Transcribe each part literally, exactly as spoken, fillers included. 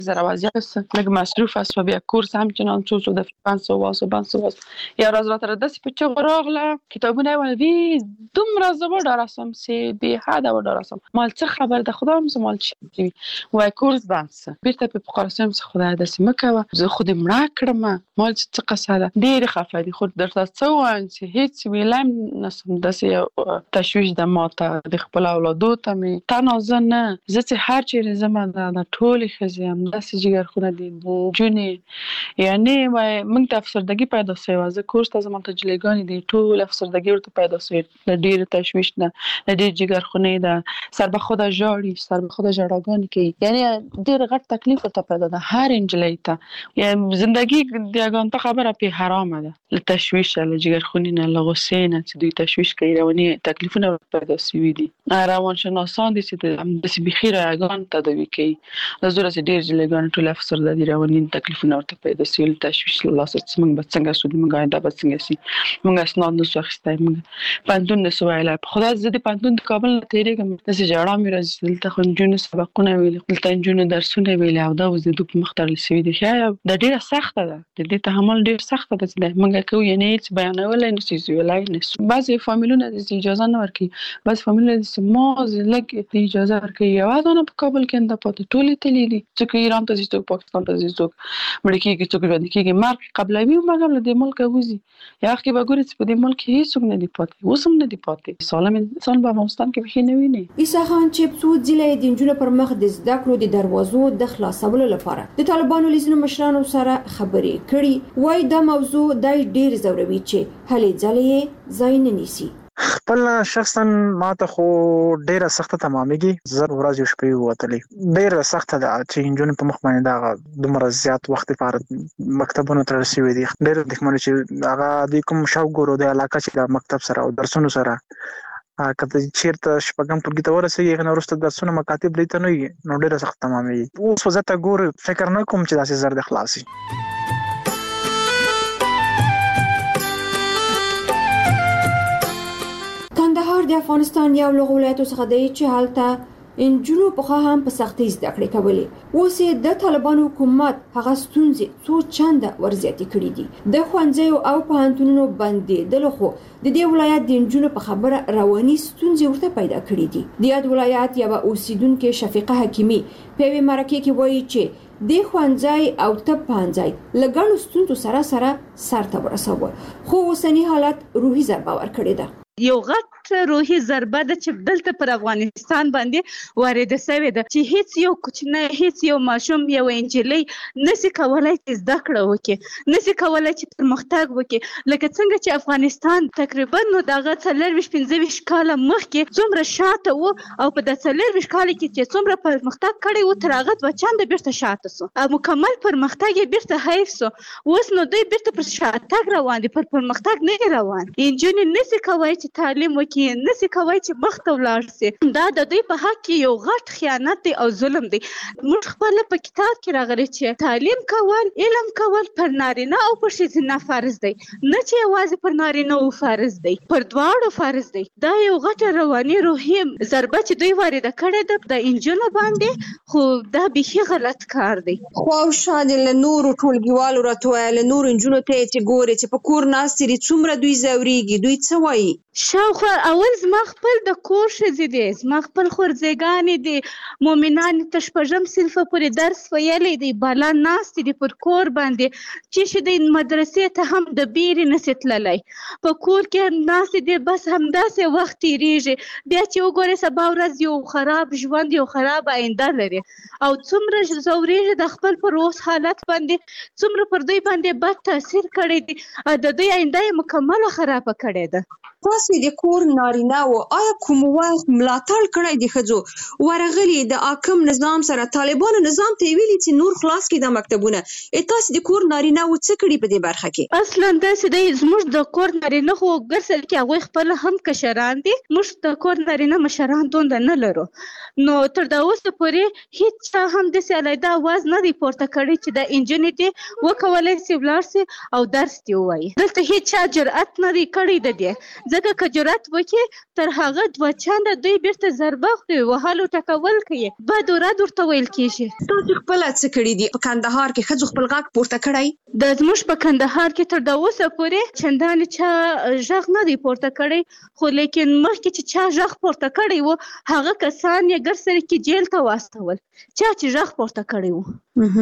زره وضعیت است لگ مصروف است و بیا کورس همچنان چو شده پنج واس و پنج واس یا راز را تر دست پچه غراغله کتابونه ول وی دوم راز و دراسم سی بی حد و دراسم مال چه خبر ده خدا مس مال چی و کورس بس بیرته په قرسم خدا دست مکه زه خود مړه کړم مال څه قصاده ډیر خفه دي خود درته څه وان چې هیڅ ویلم نسم داسې تشویش د ماته د خپل اولادو ته می تنازه نه زه چې هر چیرې زما د ټولې ښځې هم داسې جګرخونه دي جونې یعنی موږ ته افسردګي پیدا شوې زه کورس ته زما تجلیګانې دي ټول افسردګي ورته پیدا شوې د ډېر تشویش نه د ډېر جګرخونې ده سر به خود ژاړي سر به خود ژړاګانې کوي یعنی ډېر غټ تکلیف ورته پیدا ده هر انجلۍ ته یعنی زندگی د یګان ته خبره په حرامه ده له تشویش له جګرخونې نه له غصې نه چې دوی تشویش کوي رواني تکلیفونه پیدا شوي دي روانشناسان دي چې د بخیر یګان تداوی کوي د زوره چې ډېر جګړه ټول افسرده دي رواني تکلیفونه ورته پیدا شوي تشویش له لاسه څنګه به څنګه سود موږ آینده به څنګه سي موږ اسناد نو اخیستای موږ پانتون نسو ویلای خدا زه د پانتون د کابل نه تیریږم داسې جړا مې راځي دلته خو نجونو سبقونه ویل دلته نجونو درسونه ویل او دا اوس د دوی په مخ تړل شوي دي ښه د ډېره سخته ده د دې تحمل ډېر سخته ده چې موږ کوو یعنې هېڅ بیانولی نشو ویلای نشو بعضې فامیلونه داسې اجازه نه ورکوي بعضې فامیلونه داسې ماز لږ اجازه ورکوي یوه دانه په کابل کې انده پاتې ټولې تللي دي څوک ایران ته ځي څوک پاکستان ته ځي څوک مړه کېږي څوک ژوندي کېږي مرګ قبلوي او مګر له دې ملکه وځي یا وخت کې به ګورې چې په دې ملک کې هېڅوک نه دي پاتې اوس هم نه دي پاتې سالم انسان په افغانستان کې بیخي نه ویني عیسی خان چې څو ځله د نجونو پر مخ د زده کړو د دروازو د خلاصولو لپاره د طالبانو له ځینو مشرانو سره خبرې کړي وایي دا موضوع دی ډېر ځوروي چې هلې ځلې یې ځای نه نیسي خپل شخصا ماته خو ډیره سخته تمامېږي زر ورځې شپې وتلې ډیره سخته ده چې نجونې په مخ باندې دا دومره زیات وخت لپاره مکتبونو ته رسېدي دي ډېر دښمنه چې هغه د کوم شوق ګورو د علاقه چې د مکتب سره او درسونو سره کله چیرته شپږم ټولګي ته ورسېږي هغه نه وروسته درسونه مکاتب لیته نه وي نو ډیره سخته تمامېږي اوس خو زه ته ګورې فکر نه کوم چې داسې زر د خلاصي کندهار د افغانستان یو له ولایتو څخه دی چې هلته نجونو پخوا هم په سختۍ زده کړې کولې اوس یې د طالبانو حکومت هغه ستونزې څو چنده ورزیاتې کړي دي د ښوونځیو او پوهنتونونو بندېدلو خو د دې ولایت د نجونو په خبره رواني ستونزې ورته پیدا کړي دي د یاد ولایت یوه اوسیدونکې شفیقه حکیمي په یوې مرکې کې وایي چې د ښوونځی او طب پوهنځی له ګڼو ستونزو سره سره سر ته ورسوه خو اوسني حالت روحي ضربه ورکړې ده یو غټ روحي ضربه ده چې دلته پر افغانستان باندې وارده شوې ده چې هیڅ یو کوچنی هیڅ یو ماشوم یو انجلۍ نشي کولای چې زده کړه وکړي نشي کولای چې پرمختګ وکړي لکه څنګه چې افغانستان تقریبا نو دغه څلورویشت پنځه کاله مخکې څومره شاته و او په د څلورویشت کال کې چې څومره پرمختګ کړی و تر هغه دوه چنده بیرته شاته سو او مکمل پرمختګ یې بیرته حیف سو اوس نو دوی بیرته پر شاتګ روان دي پر پرمختګ نه روان نجونې نشي کولای چې تعلیم وکړي نشي کوي چې مخ ته ولاړ شي دا د دوی په حق کې یو غټ خیانت دی او ظلم دی موږ خپل په کتاب کې راغلي چې تعلیم کول علم کول پر نارینه او پر ښځینه فرض دی نه چې یوازې پر نارینه او فرض دی پر دواړو فرض دی دا یو غټ رواني روحي ضربه چې دوی وارده کړې ده د انجونو باندې خو دا بیخي غلط کار دی خو شاید له نورو ټولګیوالو راته له نورو انجونو ته چې ګوري چې په کور ناستې دي څومره دوی ځورېږي دوی څه وایي شاوخوا اول زما خپل د کور ښځې دي زما خپل خورزیګانې دي مؤمنانې تر شپږم صنفه پورې درس ویلی دی بالا ناستې دي پر کور باندې چې شي دی مدرسې ته هم د بیرې نسي تللی په کور کې ناستې دي بس همداسې وخت تېرېږي بیا چې وګورې سبا ورځ یو خراب ژوند یو خراب آینده لري او څومره ځورېږي د خپل پر اوس حالت باندې څومره پر دوی باندې بد تاثیر کړی دی د دوی آینده یې مکمله خرابه کړې ده تاسو د کور نارینه و آیا کوم وخت ملاتړ کړی د ښځو ورغلي د حاکم نظام سره طالبانو نظام ته ویلي چې نور خلاص کړي د مکتبونه تاسو د کور نارینه و څه کړي په دې برخه کې اصلا داسې دی زموږ د کور نارینه خو ګرځل کې هغوی خپل هم کشران دي موږ د کور نارینه مشران دومره نه لرو نو تر دا اوسه پورې هیڅ چا هم داسې علیحده اواز نه دی پورته کړی چې د انجونې دې وکولی سي ولاړ سي او درس دې ووایي. دلته هیڅ چا جرأت نه دی کړی د دې، ځکه که جرأت وکړي تر هغه دوه چنده دوی بیرته ضربه خوري، وهل او ټکول کوي، بد و رد ورته ویل کېږي. تاسو خپله څه کړي دي په کندهار کې؟ ښځو خپل غږ پورته کړی؟ د زموږ په کندهار کې تر دا اوسه پورې چندانې چا غږ نه دی پورته کړی، خو لیکن مخکې چې چا غږ پورته کړی و هغه کسان یې ګرسره کې جیل ته واستول، چا چې غږ پورته کړی و.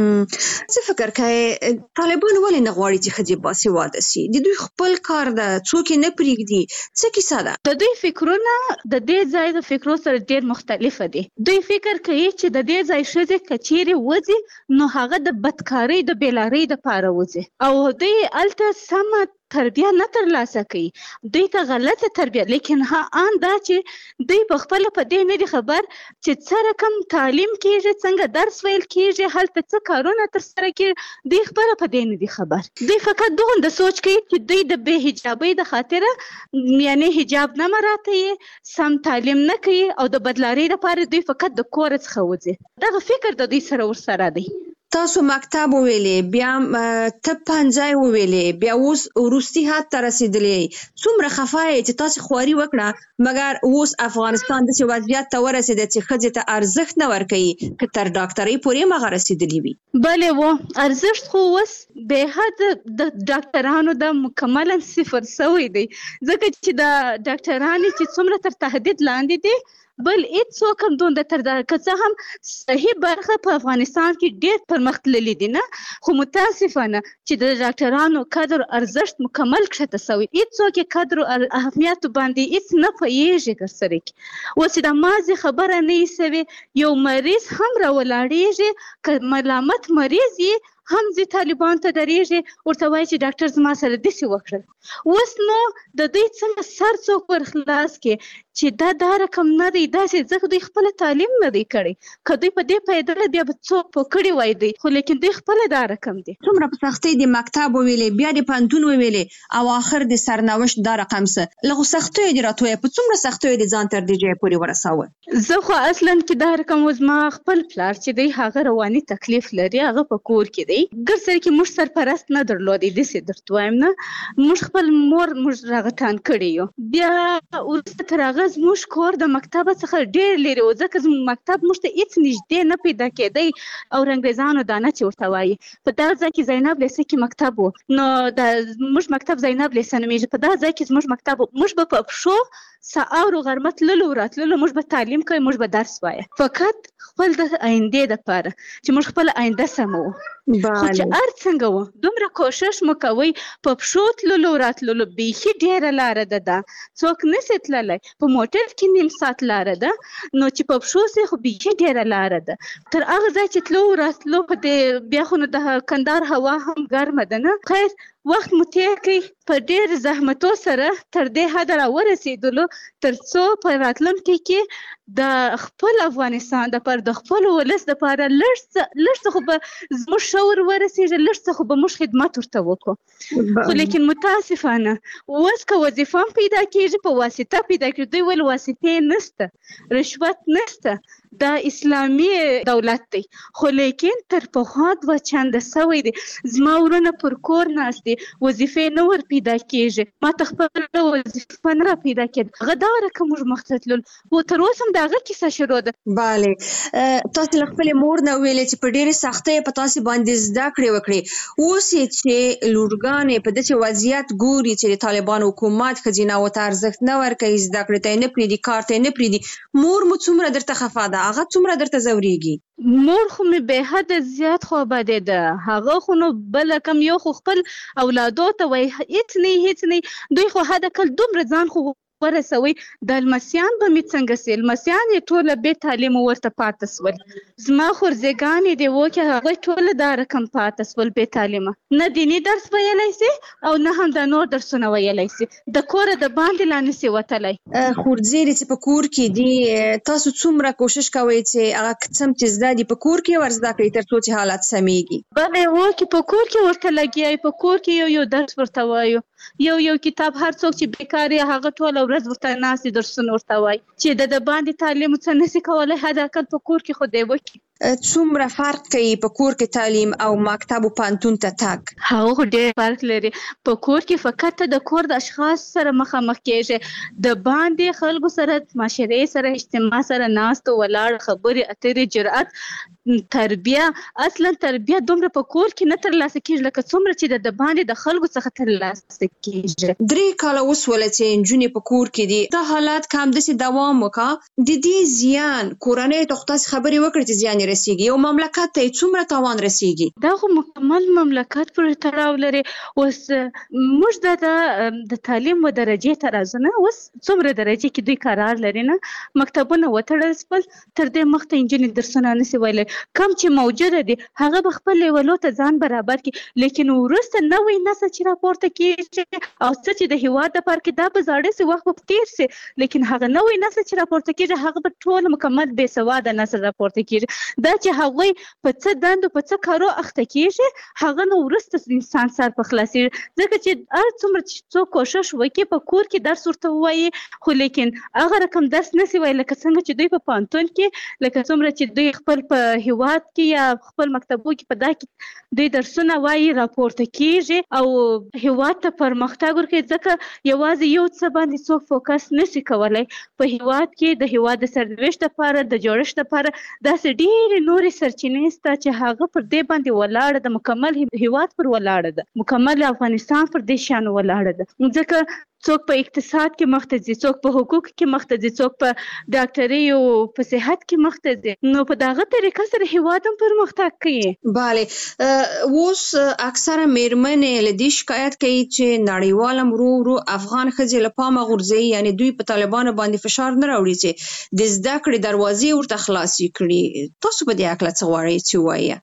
څه فکر کوئ طالبان ولې نه غواړي چې ښځې باسواده سي؟ د دوی خپل کار ده، څوک یې نه پرېږدي، څه کیسه ده؟ د دوی فکرونه د دې ځای د فکرو سره ډېر مختلفه دي. دوی فکر کوي چې د دې ځای ښځې که چیرې وځي نو هغه د بدکارۍ د بېلارۍ دپاره وځي او دوی هلته سمه تربیه نه ترلاسه کوي، دوی ته غلطه تربیه. لیکن ها آن دا چې دوی په خپله په دې نه دي خبر چې څه رقم تعلیم کېږي، څنګه درس ویل کېږي، هلته څه کارونه ترسره کېږي، دوی خپله په دې نه دي خبر. دوی فقط دغومره سوچ کوي چې دوی د بې حجابۍ د خاطره یعنې حجاب نه مراته یې، سم تعلیم نه کوي او د بدلارۍ دپاره دوی فقط د کوره څخه وځي. دغه فکر د دوی سره ورسره دی. تاسو مکتب وویلې، بیا طب پنځای وویلې، بیا اوس وروستي حد ته رسېدلې. څومره خفه یې چې تاسې خواري وکړه مګر اوس افغانستان داسې وضعیت ته ورسېده چې ښځې ته ارزښت نه ورکوي که تر ډاکټرۍ پورې هم هغه رسېدلي وي؟ بلې و ارزښت خو اوس بې حده د ډاکټرانو د مکملا صفر سوی دی، ځکه چې د ډاکټرانې چې څومره تر تهدید لاندې دي بل هېڅوک هم دومره تر دا که څه هم صحیح برخه په افغانستان کې ډېر پرمختللي دي نه، خو متاسفانه چې د ډاکټرانو قدر ارزښت مکمل کښته سوی، هېڅوک یې قدر او اهمیتو باندې هېڅ نه پوهېږي ګرسره کې. اوس چې د ماضي خبره نه وي سوې، یو مریض هم راولاړېږي که ملامت مریض یې هم ځي طالبانو ته درېږي، ورته وایي چې ډاکټر زما سره داسې وکړل. اوس نو د دوی څنګه سر څوک ور خلاص کړي چې دا دا رقم نه دی داسې، ځکه دوی خپله تعلیم نه دی کړی. که دوی په دې پوهېدله بیا به څوک پوه کړي وای دوی، خو لیکن دوی خپله دا رقم دی. څومره په سختۍ د مکتب وویلې، بیا د پوهنتون وویلې او آخر د سرنوشت دا رقم څه؟ له هغو سختیو دې راته په څومره سختیو دې ځان تر دې ځایه پورې ورساوه؟ زه خو اصلا چې دا رقم و زما خپل پلار چې دی هغه رواني تکلیف لري، هغه په کور کې دی، ګرسره کې موږ سرپرست نه درلودی، داسې درته وایم نه، موږ خپل مور موږ راغټان کړی یو. بیا وروسته تر هغه زموږ کور د مکتبه څخه ډېر لرې و، ځکه زموږ مکتب موږ ته هېڅ نږدې نه پیدا کېدی او انګریزانو دانه چې ورته وایي. په دغه ځای کې زینب لیسه کې مکتب و، نو د زموږ مکتب زینب لیسه نومېږي. په دغه ځای کې زموږ مکتب و، موږ به په پښو سهار و غرمه تللو راتللو، موږ به تعلیم کوو، موږ به درس وایه، فقط خپل د آیندې دپاره چې موږ خپله آینده سمه وو. خو چې هر څنګه وو دومره کوشش مو کوئ، په پښو تللو راتللو بیخي ډېره لاره ده، دا څوک نسي تللی. په موټر کې نیم ساعت لاره ده، نو چې په پښو سې خو بیخي ډېره لاره ده. تر هغه ځای چې تلو راتلو په دې بیا خو نو د کندهار هوا هم ګرمه ده نه، خیر وخت مو تېر کړئ په ډېر زحمتو سره تر دې حده راورسېدلو تر څو په راتلونکي کې د خپل افغانستان دپاره د خپل ولس دپاره لږ څه لږ څه خو به زموږ شعور ورسېږي، لږ څه خو به موږ خدمت ورته وکړو. خو لیکن متاسفانه اوس که وظیفه هم پیدا کېږي په واسطه پیدا کېږي، دوی ویل واسطې نشته، رشوت نشته، دا اسلامي دولت دی. خو لیکن تر پخوا دوه چنده سوی دی. زما ورونه پر کور ناست دي، وظیفې نه ور پیدا کېږي، ما ته خپله وظیفه نه را پیدا کېده. هغه دغه رقم موږ مخ ته تلل، و تر اوسه هم د هغه کیسه شروع ده. بله، تاسې له خپلې مور نه ویلې چې په ډېرې سختۍ په تاسې باندې زده کړې وکړې. اوس یې چې لورګانې په داسې وضعیت ګوري چې د طالبانو حکومت ښځیناوو ته ارزښت نه ورکوي، زده کړې ته یې نه پرېږدي، کار ته یې نه پرېږدي، مور مو څومره درته خفه ده؟ هغه څومره درته ځورېږي؟ مور خو مې بې حده زیات خوابدېده، هغه خو نو بله کم یو خو خپل اولادو ته وایي هېڅ نه هېڅ نه، دوی خو حد اقل دومره ځان خو ورسوي. د لمسیان به مې څنګه سي؟ لمسیان یې ټوله بې تعلیمه ورته پاته سول. زما خورزېګانې دې وکړې هغوی ټوله دا رقم پاته سول بې تعلیمه، نه دیني درس ویلی سي او نه هم دا نور درسونه ویلی سي، د کوره د باندې لا نسي وتلی. خورزېرې چې په کور کې دي، تاسو څومره کوشش کوئ چې هغه قسم چې زده دي په کور کې ور زده کړئ تر څو چې حالت سمیږي؟ بلې و چې په کور کې ورته لګیا په کور کې یو یو درس ورته وایو، یو یو کتاب، هر څوک چې بیکار یې هغه ټوله ورځ ورته ناست درسونه ورته وایي چې د د باندې تعلیم څه نشي کولی، حد اقل په کور کې خو دی وکړي. څومره فرق کوي په کور کې تعلیم او مکتب او پوهنتون ته تګ؟ هغه خو ډېر فرق لري. په کور کې فقط د کور د اشخاص سره مخامخ کېږي، د باندې خلکو سره، معاشرې سره، اجتماع سره ناست ولاړ، خبرې اترې، جرأت، تربیه. اصلا تربیه دومره په کور کې نه ترلاسه کېږي لکه څومره چې د باندې د خلکو څخه ترلاسه کېږي. درې کاله وسوله چې نجونې په کور کې دي، دا حالات که همداسې دوام وکړه، د دې زیان کورنۍ ته خو تاسې خبرې وکړې چې زیان رسیږي، یو مملکت ته څومره تاوان رسیږي؟ دا خو مکمل مملکت پورې تړاو لري. اوس موږ د د تعلیم و درجې ته راځو نه، اوس څومره درجې کې دوی قرار لري نه، مکتبونه وتړل شول، تر دې مخته نجونې درسونه نشي ویلی. کم چې موجوده دي هغه به خپل لیولو ته ځان برابر کړي، لیکن وروسته نوی نسل چې راپورته کېږي او څه چې د هېواد دپاره کې دا به زاړه سي، وخت به تېر سي، لیکن هغه نوی نسل چې راپورته کېږي هغه به ټول مکمل بې سواده نسل راپورته کېږي. دا چې هغوی په څه دندو په څه کارو اخته کېږي هغه نو وروسته انسان سر په خلاصېږي. ځکه چې هر څومره چې څوک کوشش وکړي په کور کې درس ورته ووایي، خو لیکن هغه رقم درس نسي ویلی لکه څنګه چې دوی په پوهنتون کې، لکه څومره چې دوی خپل په هېواد کې یا خپل مکتبو کې په دا کې دوی درسونه وایي، راپورته کېږي او هېواد ته پرمختګ ورکوي. ځکه یوازې یو څه باندې څوک فوکس نشي کولی. په هېواد کې د هېواد د سرنوشت لپاره، د جوړښت لپاره داسې ډېرې نورې سرچینې شته چې هغه پر دې باندې ولاړه ده، مکمل هېواد پر ولاړه ده، مکمل افغانستان پر دې شان ولاړه ده. ځکه څوک په اقتصاد کې مخته ځي، څوک په حقوق کې مخته ځي، څوک په ډاکټرۍ او په صحت کې مخته ځي، نو په دغه طریقه سره هېواد هم پرمختګ کوي. بله، اوس اکثره میرمنې له دې شکایت کوي چې نړیوال هم ورو ورو افغان ښځې له پامه غورځوي، یعنې دوی په طالبانو باندې فشار نه راوړي چې د زده کړې دروازې ورته خلاصې کړي. تاسو په دې هکله څه غواړئ چې ووایه؟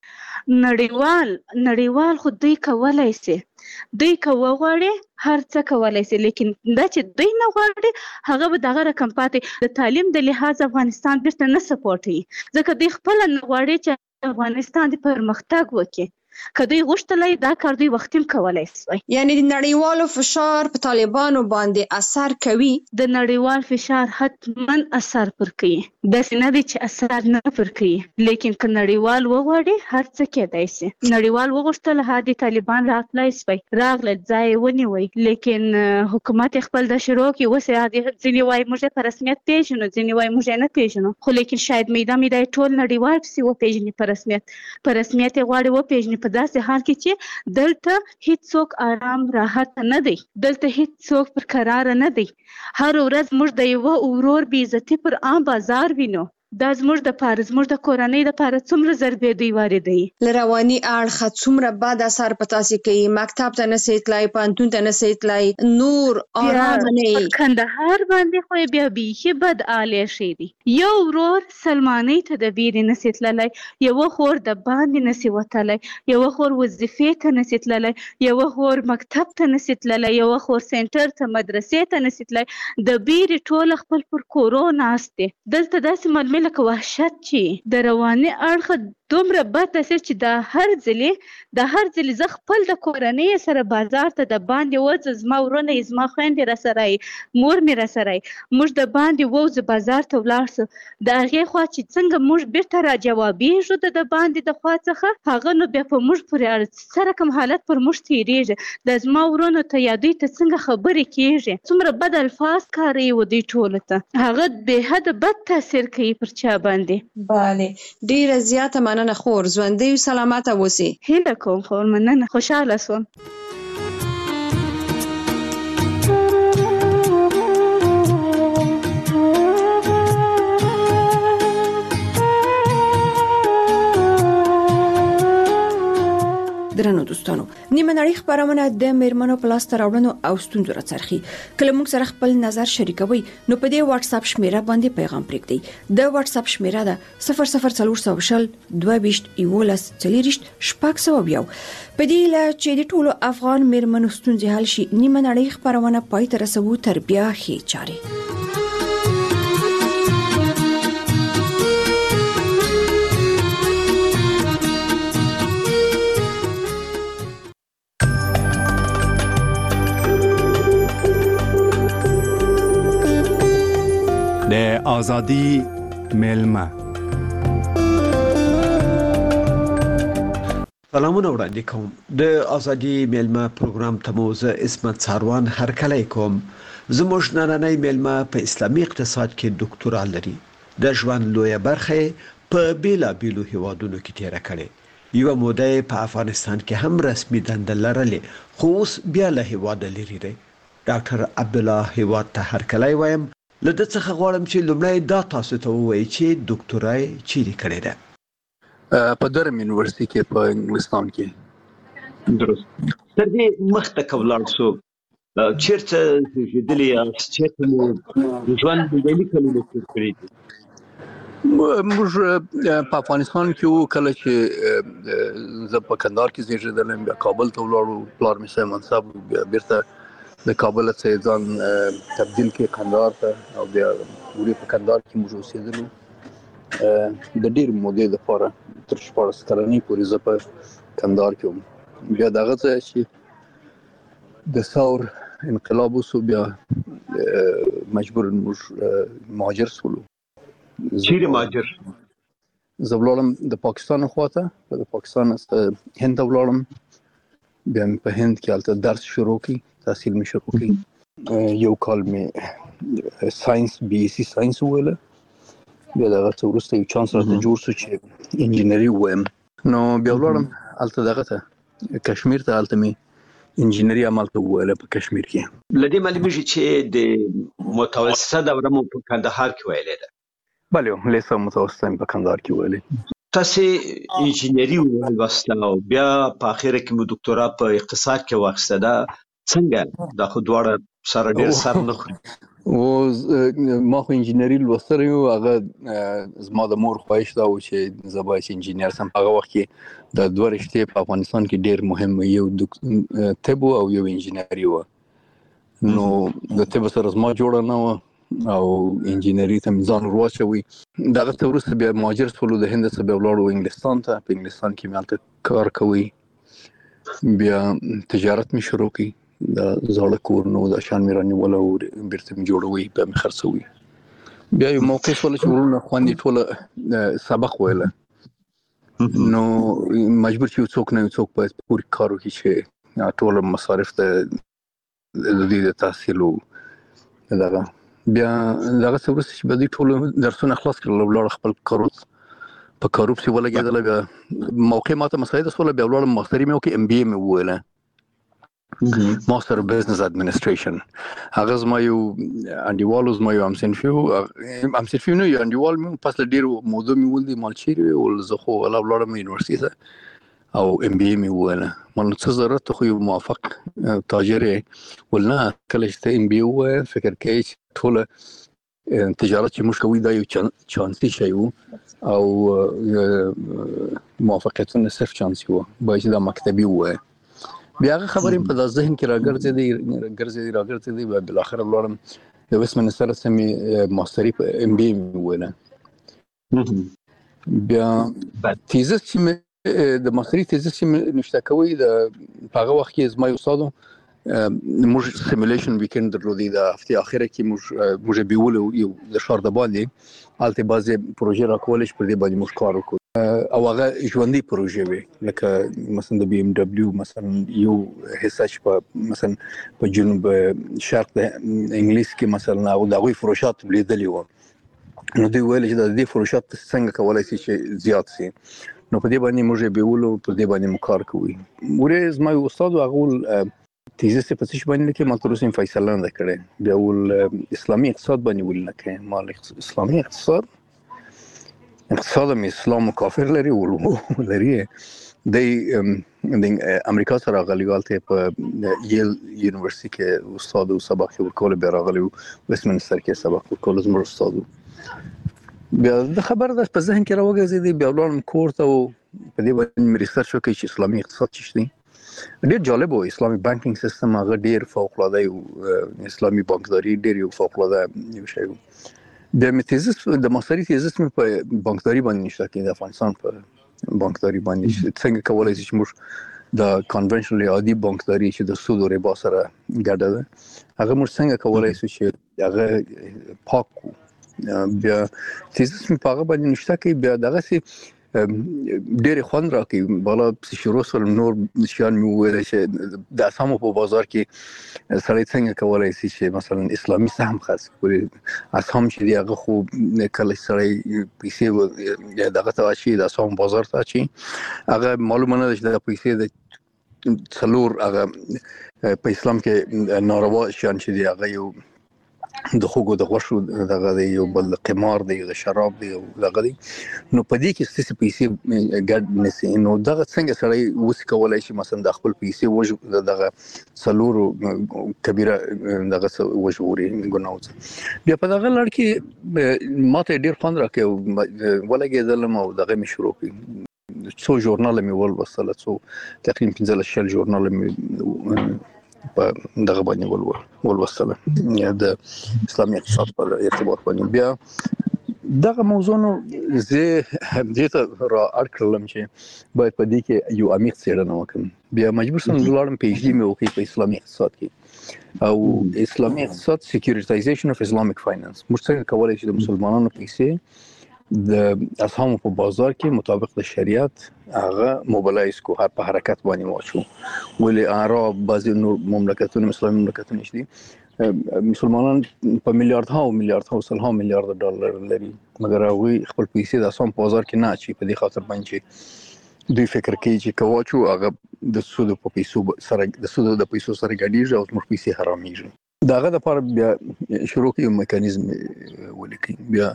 نړیوال نړیوال خو دوی کولی سي، دوی که وغواړي هر څه کولی سي، لیکن دا چې دوی نه غواړي هغه به دغه رقم پاتې. د تعلیم د لحاظ افغانستان بیرته نه سپورټوي، ځکه دوی خپله نه غواړي چې افغانستان د پرمختګ وکړي. که دوی غوښتلی دا کار دوی وختي هم کولی سوی. یعنې د نړیوالو فشار په طالبانو باندې اثر کوي؟ د نړیوال فشار حتما اثر پر کوي، داسې نه دی چې اثر نه پر کوي، لیکن که نړیوال وغواړي هر څه کېدای سي. نړیوال وغوښتل هادي طالبان راتلی سوی، راغله ځای یې ونیوی، لیکن حکومت یې خپل د شروع کړي. اوس یې ځینې وایي موږ یې په رسمیت پېژنو، ځینې وایي موږ یې نه پېژنو، خو لیکن شاید میده میده یې ټول نړیوال پسې وپېژني، په رسمیت په رسمیت یې غواړي وپېژني. په داسې حال کې چې دلته هیڅوک آرام راحت نه دی، دلته هیڅوک پر قرار نه دی. هر ورځ موږ د یوه ورور بې عزتي پر عام بازار وینو. دا زموږ د پاره، زموږ د کورنۍ د پاره څومره ضربې دوی واردوي. له رواني اړخه څومره بد اثر په تاسې کوي؟ مکتب ته نسئ تلای، پوهنتون ته نسئ تلای، نور آرامه نه یې. کندهار باندې خو یې بیا بیخي بد حال ایښی دی. یو ورور سلمانۍ ته د بیرې نسي تللی، یوه خور د باندې نسي وتلی، یوه خور وظیفې ته نسي تللی، یوه خور مکتب ته نسي تللی، یوه خور سنټر ته مدرسې ته نسي تللی. د بیرې ټوله خپل پر کورو ناست دی. دلته داسې معلومې لکه وحشت چې د رواني اړخه دومره بد تاثیر چې د هر ځلې د هر ځلې زه خپل د کورنۍ سره بازار ته د باندې وځم، زما ورونه یې، زما خویندې را سره یې، مور مې را سره یې، موږ د باندې ووځو بازار ته ولاړ سو، د هغې خوا چې څنګه موږ بیرته را جوابېږو د د باندې د خوا څخه، هغه نو بیا په موږ پورې اړه څه رقم حالت پر موږ تېرېږي. د زما ورونو ته یا دوی ته څنګه خبرې کېږي، څومره بد الفاظ کاروي و دوی ټولو ته، هغه بې حده بد تاثیر کوي پر چا باندې. بله، ډېره زیاته مننه خور، ژوندۍ او سلامته اوسئ. هیله کوم خور، مننه، خوشحاله شوم. درنو دوستانو، نیمه نړۍ خبرونه د میرمنو په لاسته راوړنو او ستونزو راڅرخي. کله موږ سره خپل نظر شریکوي نو په دې واتس اپ شمیره باندې پیغام پرېږدئ. د واتس اپ شمیره ده صفر صفر څلور سوه شل دوه ویشت یولس څلېرویشت شپږ سوه یو. په دې هیله چې د ټولو افغان میرمنو ستونزې حل شي، نیمه نړۍ خبرونه پای ته رسوو تر بیا ښې چارې. آزادی میلمه. سلامونه وړاندې کوم. د ازادي میلمه پروګرام ته مو زه عصمت ساروان هرکلی کوم. زموږ نننی میلمه په اسلامي اقتصاد کې ډاکټورا لري. د ژوند لویه برخه په بیلابیلو هیوادونو کې تیره کړې. یوه موده په افغانستان کې هم رسمي دنده لرلې، خو اوس بیا له هیواده لرې دی. ډاکټر عبدالله هیواد ته هرکلی وایم. له ده څخه غواړم چې لومړی دا تاسو ته ووایي چې ډاکټورا یې چیرې کړې ده؟ په درم یونیورسيټي کې په انګلستان کې. درست. تر دې مخته که ولاړ شو چېرته زېږېدلي یاست؟ چېرته مو ژوند بیلابیلې کلونه تېر کړي دي؟ موږ په افغانستان کې وو کله چې زه په کندهار کې زېږېدلم، بیا کابل ته ولاړو، پلار مې صاحب منصب، بیا بیرته د کابل څخه ځان تبدیل کړ کندهار ته، او بیا وروسته په کندهار کې موږ اوسېدلو د ډېر مودې لپاره تر شپاړس کلنۍ پورې زه په کندهار کې وم. بیا دغه ځای چې د ثور انقلاب وسو، بیا مجبور موږ مهاجر شولو. چیرې مهاجر؟ زه ولاړم د پاکستان خواته، د پاکستان هند ته ولاړم، بیا مې په هند کې هلته درس شروع کړ، تحصیل مې شروع کړ. یو کال مې ساینس بي ایس سی ساینس وویله، بیا دغه څه وروسته یو چانس راته جوړ شو چې انجینري ووایم. نو بیا ولاړم هلته دغه ته کشمیر ته، هلته مې انجینري همالته وویله په کشمیر کې. له دې معلومیږي چې د متوسطه دوره مو په کندهار کې ویلې ده؟ بله، لیسه متوسطه مې په کندهار کې ویلې. تاسې انجینري ولوسته او بیا په اخره کې مو ډاکټورا په اقتصاد کې واخیسته. دا څنګه؟ دا خو دواړه سره ډېر سر نه خوري. او ما خو انجینري لوستلی و، هغه زما د مور خواهش دا و چې زه باید انجینر سم. هغه وخت کې د دوه رشتې په افغانستان کې ډېر مهم و، یو طب او یو انجینري و. نو د طب سره زما جوړه نه وه او انجینري ته مې ځان ور واچوي. دغه ته وروسته بیا مهاجر شولو، د هند څخه بیا ولاړو انګلستان ته. په انګلستان کې مې هلته کار کوي. بیا تجارت مې شروع کړ، د زاړه کور نو د شان مې رانیوله او بیرته مې جوړوي، بیا مې خرڅوي. بیا یو موقع شوله چې وروڼه خویندې ټوله سبق ویله، نو مجبور چې یو څوک نه یو څوک باید پوره کار وکړي چې ټول مصارف د دې د تحصیل او دغه. بیا دغه څه وروسته چې به دوی ټول درسونه خلاص کړل، ولاړ خپل کاروب په کاروب پسې ولګېدله. بیا موقع ماته مساعده شوله، بیا ولاړم ماستري مې وکړې، ام بي اې مې وویله، ماستر بزنس اډمنسټریشن. هغه زما یو انډیوال، زما یو همصنفي و، همصنفي نه یو انډیوال مې، پس له ډېرو مودو مې ولیدی مال چیرې وې، ول زه خو ولا ولاړم یونیورسټي ته او ام بي اې مې وویله. مال څه ضرورت ته خو یو موافق تاجر یې. ول نه، کله چې ته ام بي اې ووایې فکر کوې چې ټوله تجارت چې موږ کوي دا یو چانسي شی و او موافقتونه صرف چانسي و، باید چې دا مکتبي ووایې. بیا هغه خبرې په دا ذهن کې راګرځېدې راګرځېدې راګرځېدې بیا بالاخره ولاړم د ویسټ منسټر څخه مې ماستري په ام بي اې مې وویله. بیا تیزس چې مې د ماستري تیزس چې مې نشته کوي، د په هغه وخت کې زما یو استاد موږ سیمولیشن ویکند درلودی، د هفتې اخره کې موږ موږ بیولو یو د ښار د باندې هلته بعضې پروژې راکولې چې پر دې باندې موږ کار وکړو، او هغه ژوندۍ پروژې وې، لکه مثلا د بي ام ډبلیو مثلا یو حصه چې په مثلا په جنوب شرق د انګلیس کې مثلا او د هغوی فروشات لیدلي وو. نو دوی ویل چې د دې فروشات څنګه کولی شي چې زیات شي. نو په دې باندې موږ یې بیولو، په دې باندې مو کار کوي. ورې زما یو استاد و، هغه ول تیزس په څه شي باندې لیکي، ما تر اوسه یې فیصله نه ده کړې. بیا ول اسلامي اقتصاد باندې ولیکه، ما اسلامي اقتصاد اقتصاد مې اسلام و کافر لري لري. د امریکا سره راغلی و، هلته په یل یونیورسټي کې استاد و، سبق یې ورکول. بیا راغلی و ویسټ منسټر کې سبق ورکول، زموږ استاد و. بیا د خبره ده په ذهن کې راوګرځېدې، بیا ولاړم کور ته و، په دې باندې مې ریسرچ وکړ چې اسلامي اقتصاد څه شی دی. ډېر جالب و، اسلامي بانکینګ سیستم هغه ډېر فوق العاده یو، اسلامي بانکداري ډېر یو فوق العاده یو شی و. بیا مې تیزس د ماستري تیزس مې په بانکداري باندې نشته کې، د افغانستان په بانکداري باندې څنګه کولی شي چې موږ د کنونشنل عادي بانکداري چې د سود او ربا سره ګډه ده، هغه موږ څنګه کولی شو چې هغه پاک کړو بیا تیزس می پاغه باندې نشته کې بیا دغه سي ډېر خوند راکې بالا شروع سول نور نشان مې ویل چې د اسامو په بازار کې سړی څنګه کولای شي چې مثلا اسلامي سهم خاص کړي اسام چې هغه خو کله سړی پیسې دغه ته شي د اسام بازار ته شي هغه معلومه نه ده چې د پیسې د څلور هغه په اسلام کې ناروا شان چې هغه یو د خوګو د غوښو دغه دی یو بل قمار دی د شراب دی دغه دی نو په دې کې ستاسو پیسې ګډ نسی نو دغه څنګه سړی وس کولای شي مثلا د خپل پیسې وژ دغه سلور کبیره دغه وژوري ګناوځ بیا په دغه لړ کې ماته ډیر خوند راکې ولګېدل مو دغه می شروع کړ څو ژورنال می ول وصله څو تقریبا پنځه شل ژورنال می په دغه باندې ول ول وصله یا د اسلامي اقتصاد په ارتباط باندې بیا دغه موضوع نو زه دې ته را اړکلم چې باید په دې کې یو عمیق څېړنه وکړم بیا مجبور سم لاړم پی ایچ ډي مې وکړ په اسلامي اقتصاد کې او اسلامي اقتصاد سکیورټایزیشن اف اسلامیک فاینانس موږ څنګه کولای شو د مسلمانانو پیسې د اسهامو په بازار کې مطابق د شریعت هغه موبلایز کو هر په حرکت باندې واچو ولې عرب بعضی نور مملکتونه اسلامي مملکتونه دي مسلمانان په میلیارډ ها میلیارډ ها سل ها میلیارډ ډالر لري مګر هغه خپل پیسې د اسهام په بازار کې نه اچي په دې خاطر باندې دوی فکر کوي چې کواچو هغه د سود په پیسو سره د سود د پیسو سره ګډیږي او موږ پیسې حرامېږي داغه د لپاره بیا شروع کوي میکانیزم ولیکي بیا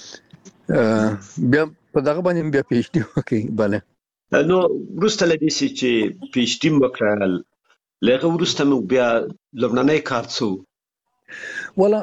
بیا په دغه باندې بیا پی ایچ ډي وکړي bale نو وروسته لدې چې پی ایچ ډي وکړل لږه وروسته مو بیا لبناني کار څو ولا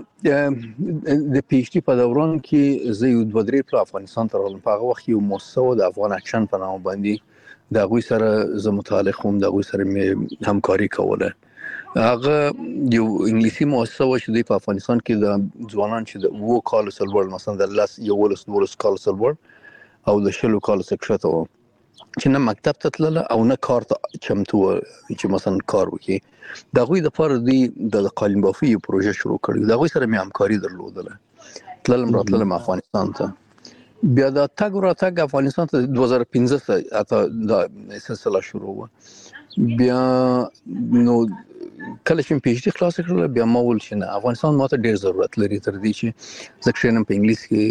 د پی ایچ ډي په دوران کې زه یو دوه درې په افغانستان ته راغلم په هغه وخت یو مؤسسه د افغان اکشن په نامه باندې د هغوی سره زه متعلق وم د هغوی سره مې همکاري کوله هغه یو انګلیسي مؤسسه و چې په افغانستان کې د ځوانان چې د وو کال سلور مثلا د لاس یو ولس ولس کال سلور او د شلو کال سکشته و چې نه مکتب ته تلل او نه کار ته چمتو چې مثلا کار وکړي د هغوی د پاره دی د قالین بافي پروژه شروع کړې د هغوی سره مې همکاري درلودله تللم راتلم افغانستان ته بیا د تګ راتګ افغانستان ته دوه زره پنځه اته د سلسله شروع و بیا نو کله چې پی ایچ ډي خلاص کړل بیا ما ول چې نه افغانستان ماته ډیر ضرورت لري تر دې چې ځکه نن په انګلیسي کې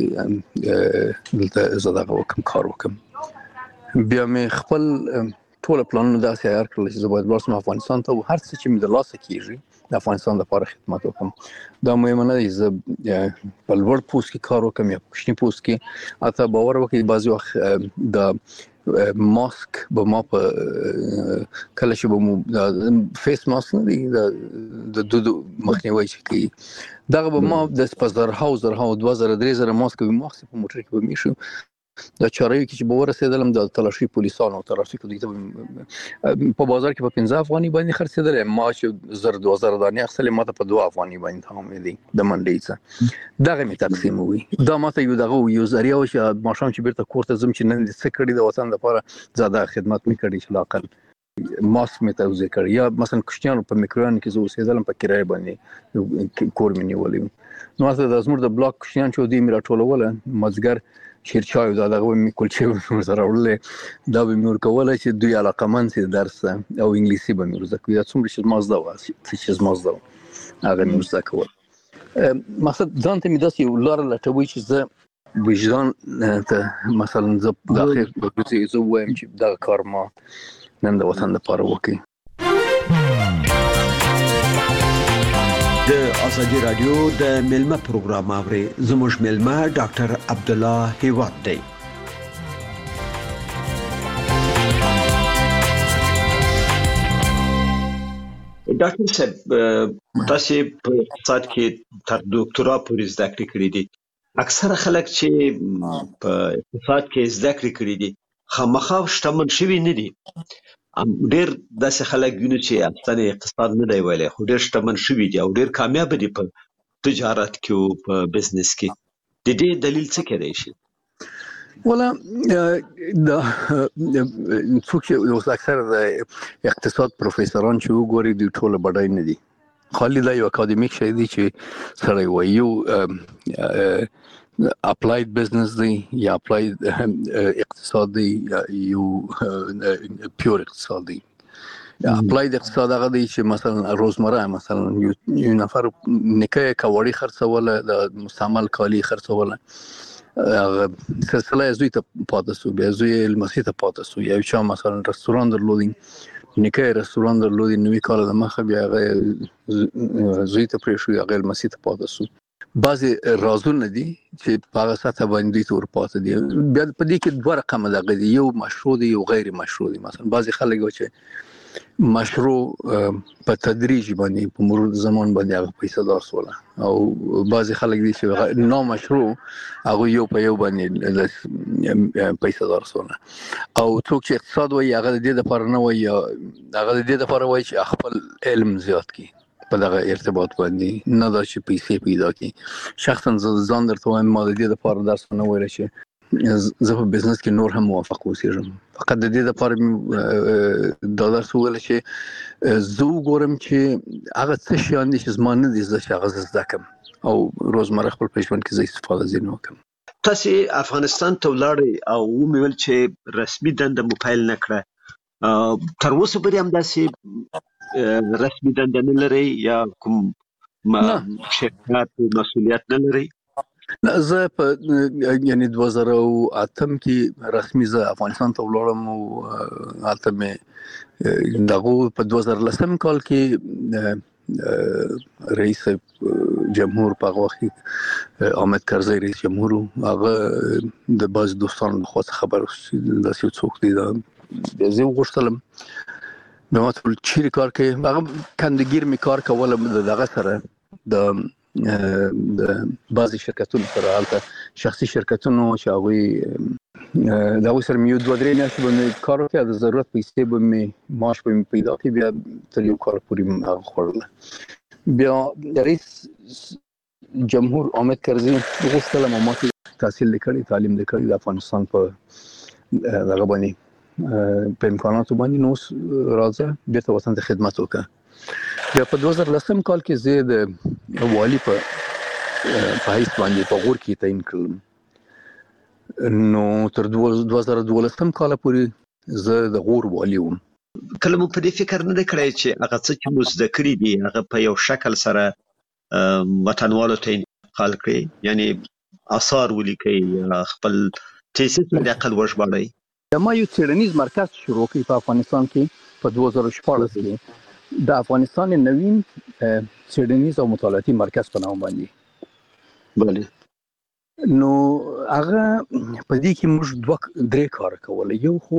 دلته زده وکم کار وکم بیا مې خپل ټول پلانونه داسې عیار کړل چې زه باید ورسم افغانستان ته هر څه چې مې د لاسه کیږي د افغانستان لپاره خدمت وکم دا مهمه نه دی زه په لوړ پوست کې کار وکم یا په کوچني پوست کې اته باور وکړئ بعضی وخت د ماسک به ما په کله چې به مو فیس ماسک نه دی د د مخنیوي چې کوي دغه به ما د سپزرها او زرها او دوه زره درې زره ماسک به ماسک په موټر کې به میشو دا چارې کې چې به ورسېدلم د تلاشي پولیسانو ترافیک دوی ته په بازار کې په پنځه افغاني باندې خرڅېدل ما چې زر دوه زره دانې اخلي ماته په دوه افغاني باندې تمام دي د منډي څخه دغه می تقسیم وي دا ماته یو دغه یو ذریعہ او چې ماشوم چې بیرته کورته زم چې نن څه کړی د وطن لپاره زیاده خدمت می کړی چې لاقل ماسک می توزیع کړ یا مثلا کشتیانو په میکروان کې زو اوسېدلم په کرای باندې کور مې نیولې نو تاسو د ازمر د بلاک کشتیان چې دوی میرا ټولول مزګر شیرچای دا دغه می کلچې سره ورلې دا به مور کوله چې دوی علاقمن سي درس او انګلیسي به مور زکوي څومره چې مازدا واسي چې مازدا هغه مور زکول مقصد ځان ته می داسې ولر لټوي چې زه وجدان ته مثلا زه د اخر په څه زه وایم چې دا کار ما نن د وطن لپاره وکړي د ازادي رادیو د ملما پروګرام اوري زموږ ملما ډاکټر عبد الله هیواد دی ډاکټر صاحب تاسو په اقتصاد کې تر ډاکټرا پورې زده کړې کړې دي اکثره خلک چې په اقتصاد کې زده کړې کړې دي خامخا شتمن شوي نه دي ډېر داسې خلک ویني چې افغانستان اقتصاد نه دی ویلی خو ډېر شتمن شوي دي او ډېر کامیاب دي په تجارت کې او په بزنس کې د دې دلیل څه کېدای شي ولا د څوک یو اکثر د اقتصاد پروفیسوران چې وګوري د ټوله بډای نه دي خالي دا یو اکاډمیک شی دی چې سره یو اپلاید بزنس دی یا اپلاید اقتصاد دی یا یو پیور اقتصاد دی. اپلاید اقتصاد هغه دی چې مثلا روزمره مثلا یو نفر نکای کاوړی خرڅوله د مستعمل کالی خرڅوله سلسله زوی ته پاتې سو بیا زوی المسی ته پاتې سو یا چا مثلا رستوران درلودي نکای رستوران درلودي نوې کال د مخه بیا هغه زوی ته پرې شو هغه المسی ته پاتې سو. بعضی رازونه دي چې په هغه سطح باندې تور پاتې دي. بیا په دې کې دوه رقم دغه دي، یو مشروع دي یو غیر مشروع دي. مثلا بعضی خلک چې مشروع په تدریج باندې په مرور زمان باندې هغه پیسې دار سول او بعضی خلک دي چې نامشروع هغه یو په یو باندې پیسې دار سول او څوک چې اقتصاد وایي هغه د دې لپاره نه وایي هغه د دې لپاره وایي چې خپل علم زیات کړي په دغه ارتباط باندې نه دا چې پیسې پیدا کړي. شخصا ځان درته وایم ما د دې لپاره درس نه ویل چې زه په بزنس کې نور هم موافق اوسېږم، فقط د دې لپاره دا درس ویل چې زه وګورم چې هغه څه شیان دي چې زما نه دي زده چې هغه زده کړم او روزمره خپل په ژوند کې زه استفاده ځینې وکړم. تاسو افغانستان ته ولاړئ او ومې چې رسمي دنده مو پیل نه کړه، تر اوسه پورې هم داسې رسمي دنده نه لرئ یا کوم شرکت مسؤلیت نه لرئ؟ نه، زه په یعنی دوه زره او اتم کې رسمي زه افغانستان ته ولاړم او هلته مې دغه په دوه زره لسم کال کې رئیس جمهور په هغه وخت احمد کرزی رئیس جمهور هغه د بعض دوستانو خو خبر داسې څوک دي دا زه وغوښتلم به ما ټول چیرې کار کوي هغه کندګیر می کار کولم دغه سره د د بعضی شرکتونو سره هلته شخصي شرکتونو چې هغه د هغوی سره مې یو دوه درې میاشتې باندې کار وکړ، د ضرورت پیسې به مې معاش به مې پیدا کړي، بیا تر یو کال پورې مې هغه خوړله. بیا رئیس جمهور احمد کرزي وغوښتلم ما ته تحصیل لیکلی تعلیم لیکلی د افغانستان په دغه باندې په امکاناتو باندې نو راځه بیرته وطن ته خدمت وکړه. بیا په دوه زره لسم کال کې زه د والي په په حیث باندې په غور کې تعین کړم. نو تر دوه زره دولسم کال پورې زه د غور والي وم. کله مو په دې فکر نه کړی چې هغه څه چې مو زده کړي دي هغه په یو شکل سره وطنوالو ته انتقال کړئ، یعنی آثار ولیکئ، خپل تیسیس د عقل وژباړئ؟ ما یو څېړنیز مرکز شروع کړی په افغانستان کې په دوه زره شپاړس کې د افغانستان نوین څېړنیز او مطالعاتي مرکز په نوم باندې. بله. نو هغه په دې کې موږ دوه درې کار کول. یو خو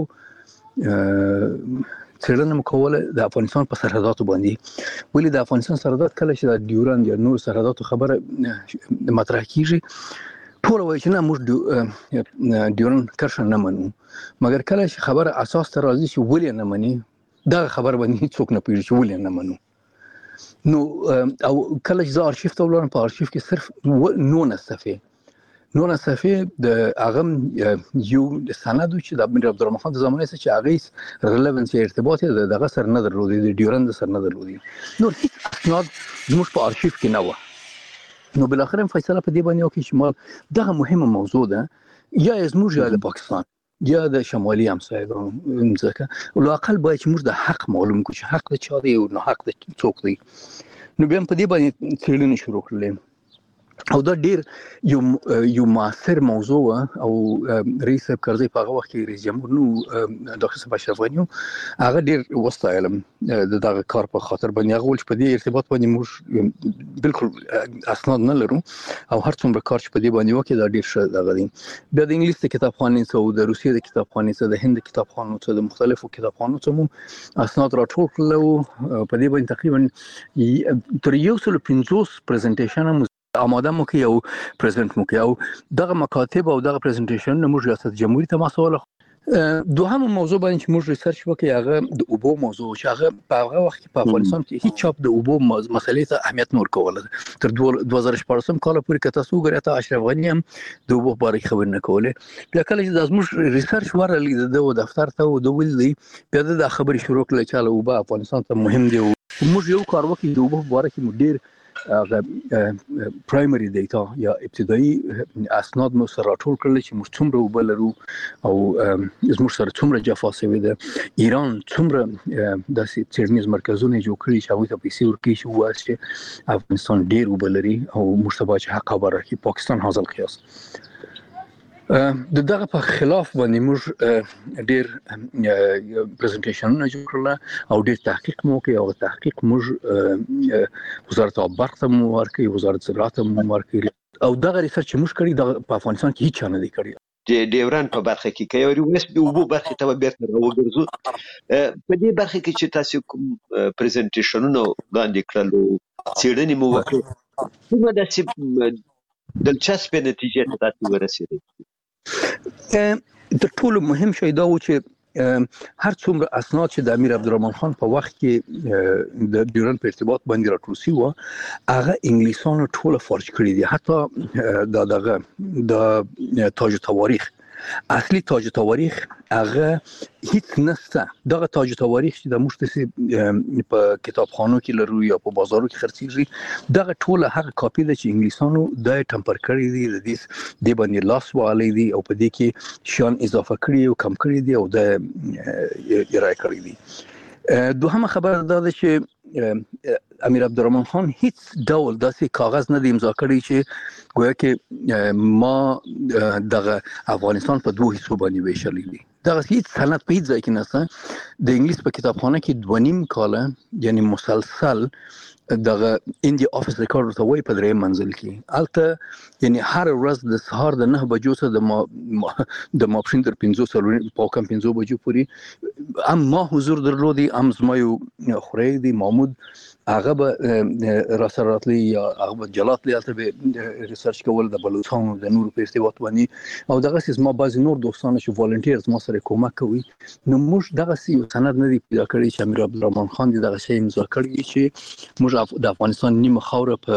څېړنه مو کوله د افغانستان په سرحداتو باندې، ولې د افغانستان سرحدات کله چې د ډیورند یا نور سرحداتو خبره مطرح کیږي ټول وایي چې نه موږ ډیورند کرښه نه منو، مګر کله چې خبره اساس ته راځي چې ولې نه مني دا خبر باندې هیڅوک نه پوهیږي چې ولې نه منو. نو او کله چې زه ارشیف ته ولاړم په ارشیف کې صرف نونه صفحې نونه صفحې د هغه یو سند چې د امیر عبدالرحمن خان د زمانې څخه چې هغه ریلیونس یا ارتباط دغه سره نه درلودي، د ډیورند سره نه درلودي، نور هیڅ اسناد زموږ په ارشیف کې نه و. نو بل اخر فیصله په دې باندې وکړه چې ما دغه مهمه موضوع ده یا زموږ یا د پاکستان یا د شمالي همسایګانو ځکه ولواقل باید چې موږ د حق معلوم کړو چې حق د چا دی او نه حق د څوک دی. نو بیا په دې باندې څېړنې شروع کړلې او دا ډیر یو یو موثر موضوع او رئیس صاحب کرزي په هغه وخت کې رئیس جمهور نو ډاکټر صاحب اشرف غنی هغه ډیر وستایلم د دغه کار په خاطر باندې هغه ول چې په دې ارتباط باندې موږ بالکل اسناد نه لرو او هر څومره کار چې په دې باندې وکړي دا ډیر ښه دغه دی. بیا د انګلیس د کتابخانې څخه او د روسیې د کتابخانې څخه د هند د کتابخانو څخه د مختلفو کتابخانو څخه اسناد راټول کړل او په دې باندې تقریبا تر یو سل پنځوس پریزنټیشن آماده مو کې او پریزنټ مو کې او دغه مکاتب او دغه پریزنټیشن موږ ریاست جمهوریت ته مسوله. دوهم موضوع باندې چې موږ ریسرچ وکړو هغه د اوبو موضوع چې هغه په هغه وخت کې په افغانستان کې هیڅ چاپ د اوبو مسلې ته اهمیت نور کوله تر دوه زره شپږم کال پورې کته سو غره ته اشرف غنی هم د اوبو باره خبر نه کوله. بیا کله چې د موږ ریسرچ ورلې د دفتر ته او د ولې بیا د خبرې شروع کړل چې اوبه افغانستان ته مهم دی موږ یو کار وکړو د اوبو په باره کې مو ډېر هغه پرایمري ډیټا یا ابتدایي اسناد مو سره راټول کړل چې موږ څومره اوبه لرو او زموږ سره څومره جفا شوې ده. ایران څومره داسې څېړنیز مرکزونه جوړ کړي چې هغوی ته پیسې ورکوي چې ووایي چې افغانستان ډېر اوبه لري او موږ ته باید چې حق خبر راکړي. پاکستان هذا القیاس د دغه په خلاف باندې موږ ډېر پریزنټیشنونه جوړ کړل او ډېر تحقیق مو وکړ او تحقیق موږ وزارت آب برق ته مو ورکړی، وزارت زراعت ته مو ورکړی او دغه ریسرچ موږ کړی د په افغانستان کې هیڅ نه دی کړی. د ډیورن په برخه کې کې یو وس به وبو برخه ته بیرته راوګرځو. په دې برخه کې چې تاسو کوم پریزنټیشنونه وړاندې کړل څېړنې مو وکړه، کومه د دلچسپه نتیجې ته تاسو ورسېدئ؟ د ټولو مهم شی دا و چې هر څومره اسناد چې د امیر عبدالرحمن خان په وخت کې د ډیورن په ارتباط باندې راټول شوي وو هغه انګلیسانو ټوله فارج کړي دي. حتی د دغه د تاج تواریخ اصلي تاج تواریخ هغه هیڅ نشته. دغه تاج تواریخ چې د موږ په کتابخانو کې لرو یا په بازارو کې خرڅیږي دغه ټوله هغه کاپي ده چې انګلیسانو د ټمپر کړی دي، د دې د باندې لاس والی دي او په دې کې شان اضافه کړی او کم کړی دي او د ارائه کړی دي. دوهمه خبره دا ده چې امیر عبدالرحمن خان هیڅ ډول داسې کاغذ نه دی امضا کړی چې گویا کې ما دغه افغانستان په دوه حصو باندې ویشلی دي. دغه هیڅ سند په هیڅ ځای کې نشته. د انګلیس په کتابخانه کې دوه نیم کاله یعنی مسلسل دغه انډیا افیس ریکارډ ته وای په درې منزل کې الته یعنی هر ورځ د سهار د نه بجو څخه د ما د ماپښین تر پنځه سلو په کم پنځه بجو پورې ام ما حضور درلودي ام زما یو خوري دی محمود هغه به را سره راتلی یا هغه به جلات لیاته به ریسرچ کول د بلوچستان د نور په ارتباط باندې او دغه سیس ما بعضی نور دوستان چې والنټیرز ما سره کومک کوي نو موږ دغه سی سند نه دی پیدا کړی چې امیر عبدالرحمن خان دغه شی امضا کړی چې موږ د افغانستان نیمه خاوره په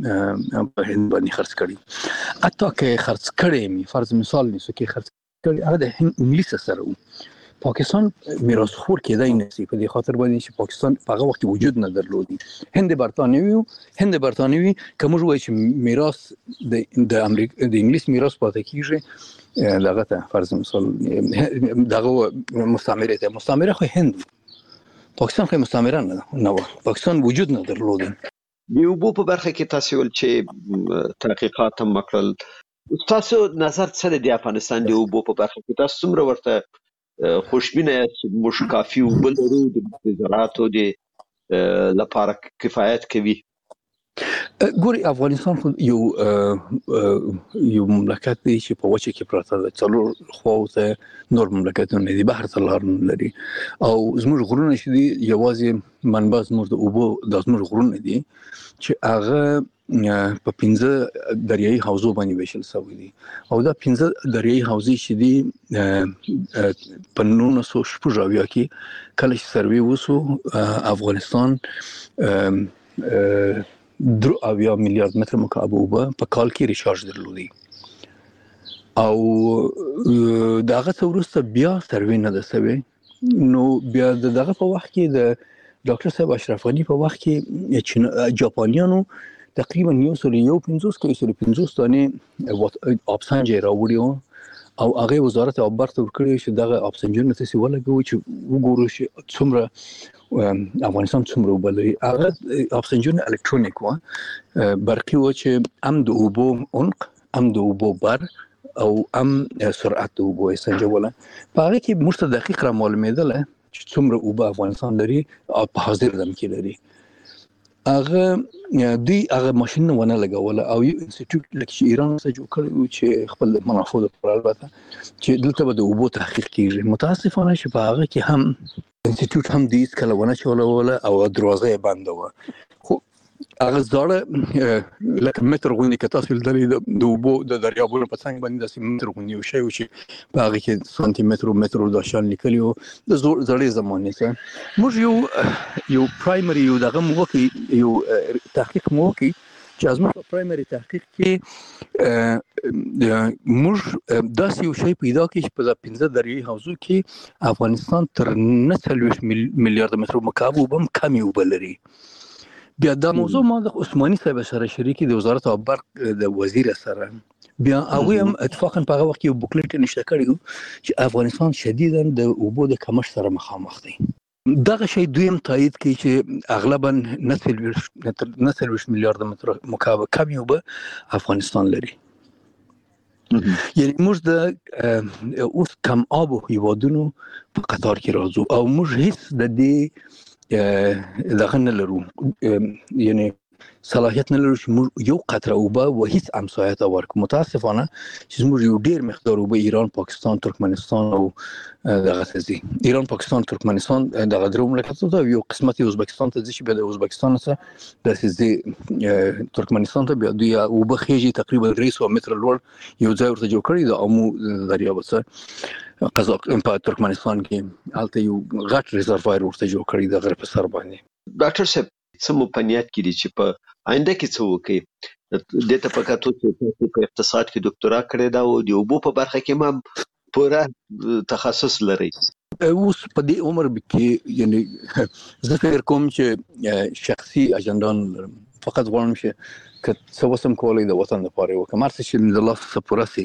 په هند باندې خرڅ کړي. حتی که خرڅ کړي می فرض مثال نیسو کې خرڅ کړي هغه د انګلیس سره و. پاکستان میراث خور کېدای نشي په دې خاطر باندې چې پاکستان په هغه وخت وجود نه درلودي. هند برتانوي هند برتانوي کوم وایي چې میراث د د امریکا د انګلیس میراث پاتې کیږي دغه ته فرض مثال دغه مستعمره ته مستعمره خو هند پاکستان خو مستعمره نه نه پاکستان وجود نه درلود. د اوبو په برخه کې تاسو ول چې تحقیقات هم وکړل، تاسو نظر څه دی د افغانستان د اوبو په برخه کې؟ تاسو څومره ورته خوشبینه یاست موږ کافي اوبه لرو د زراعت د لپاره کفایت کوي؟ ګوري افغانستان خو یو یو مملکت دی چې په وچه کې پراته ده، څلور خواوته نور مملکتونه دي، بحر ته لار نه لري او زموږ غرونه چې دي یوازې منبع زموږ د اوبو د زموږ غرونه دي چې هغه په پنځه دریایي حوزو باندې ویشل شوي دي او دا پنځه دریایي حوزې چې دي په نولس سوه شپږ اویا کې کله چې سروې وسو افغانستان درو اویا میلیارد متر مکعب اوبه په کال کې ریچارج درلودي او دغه څه وروسته بیا سروې نه ده سوې. نو بیا دغه په وخت کې د ډاکټر صاحب اشرف غني په وخت کې جاپانیانو تقریبا یو سل یو پنځوس کې یو سل پنځوس دانې آبسنجې راوړي او هغه وزارت آب برق ته ورکړي چې دغه آبسنجونه تاسو ولګوي چې وګورو چې څومره افغانستان څومره اوبه لري. هغه آبسنجونه الکترونیک و برقي و چې ام د اوبو عمق ام د اوبو بر او ام سرعت د اوبو سنجوله په هغه کې موږ ته دقیق را معلومېدل چې څومره اوبه افغانستان لري او په حاضر دم کې لري. هغه دوی هغه ماشین ونه لګوله او یو انسټیټیوټ لکه چې ایران څخه جوړ کړی چې خپل منافع لپاره البته چې دلته به د اوبو تحقیق کیږي. متاسفانه چې په هغه کې هم انسټیټیوټ هم دې کله ونه چولوله او دروازه یې بنده وه خو هغه زاړه لکه متر غوندې که تاسو لیدلې د اوبو د دریابونو په څنګ باندې داسې متر غوندې یو شی و چې په هغه کې سانتي متر او متر دا شان لیکلي وو د زړې زمانې څخه. موږ یو یو پرایمري یو دغه مو وکړي یو تحقیق مو وکړي چې زموږ په پرایمري تحقیق کې موږ داسې یو شی پیدا کړی چې په پنځه دریوي حوزو کې افغانستان تر نه څلوېښت میلیارډ متر مکعب اوبه هم کمې اوبه لري. بیا دا موضوع ما د عثماني صاحب سره شریکي د وزارت او برق د وزیر سره بیا هغوی هم اتفاقا په هغه وخت کې یو بوکلیټ نشته کړی و چې افغانستان شدیدا د اوبو د کمښت سره مخامخ دی. دغه شی دویم تایید کوي چې اغلبا نه څلوېښت میلیارډ متر مکعب کمې اوبه افغانستان لري. یعنی موږ د اوس کم آبو هیوادونو په قطار کې راځو او موږ هیڅ د دې دغه نه لرو، یعنی صلاحیت نه لرو چې موږ یو قطره اوبه و هیڅ همسایه ته ورکړو. متاسفانه چې موږ یو ډیر مقدار اوبه ایران، پاکستان، ترکمنستان او دغه ته ځي. ایران، پاکستان، ترکمنستان دغه درو مملکتونو ته، یو قسمت ازبکستان ته ځي چې بیا د ازبکستان سره داسې ځي ترکمنستان ته، بیا دوی اوبه خېږي تقریبا درې سوه متره لوړ یو ځای ورته جوړ کړی د آمو دریاب سره قزاقستان په ترکمنستان کې، هلته یو غټ ریزروایر ورته جوړ کړی د غره په سر باندې. ډاکټر صاحب څه مو په نیت کې دي چې په آینده کې څه وکړي؟ دې ته په کتو چې تاسو په اقتصاد کې ډاکټرا کړې ده او د اوبو په برخه کې هم پوره تخصص لري. اوس په دې عمر کې یعنی زه فکر کوم چې شخصي اجنډا فقط غواړم چې که څه وسم کولای د وطن لپاره وکړم، هر څه چې د لاس څخه پوره سي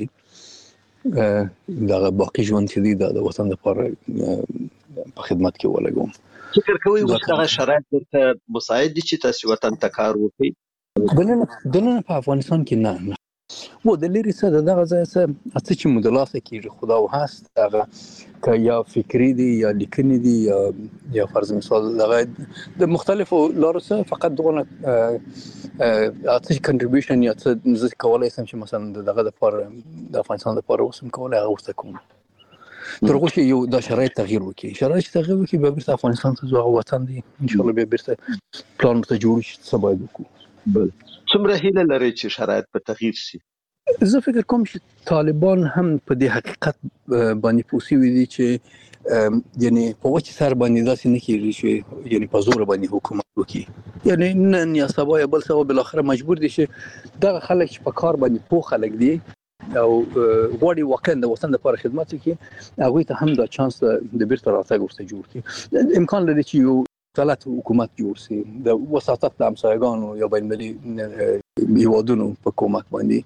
دغه باقي ژوند چې دی د وطن لپاره په خدمت کې ولګوم. فکر کوي اوس دغه شرایط ورته مساعد دي چې تاسو وطن ته کار وکړئ؟ دننه په افغانستان کې نه نه و د لري څه دغه ځای څه چې مدلاسه کېږي خدا او هست هغه که یا فکری دي یا لیکنې دي یا یا فرض مثال دغه د مختلفو لارو څخه فقط دغه اته کنټریبیوشن یا څه زه کولای شم چې مثلا دغه د لپاره د افغانستان لپاره وسم کولای هغه ورته کوم تر هغه چې یو د شرایط تغییر وکړي شرایط تغییر وکړي به بیرته افغانستان ته ځو وطن دی ان شاء الله به بیرته پلان ته جوړ شي څه باید وکړو. بل څومره هیله لري چې شرایط په تغییر شي؟ زه فکر کوم چې طالبان هم په دې حقیقت باندې پوسی وي دي چې یعنی په وچه سر باندې داسې نه کېږي چې یعنی په زور باندې حکومت وکړي، یعنی نن یا سبا یا بل سبا بل اخر مجبور دي چې دغه خلک چې په کار باندې پوه خلک دي او غواړي واقعا د وطن لپاره خدمت وکړي هغوی ته هم دا چانس د بیرته راتګ ورته جوړ کړي. امکان لري چې یو غلط حکومت جوړ شي د وساطت د همسایګانو یا بین المللي هیوادونو په کومک باندې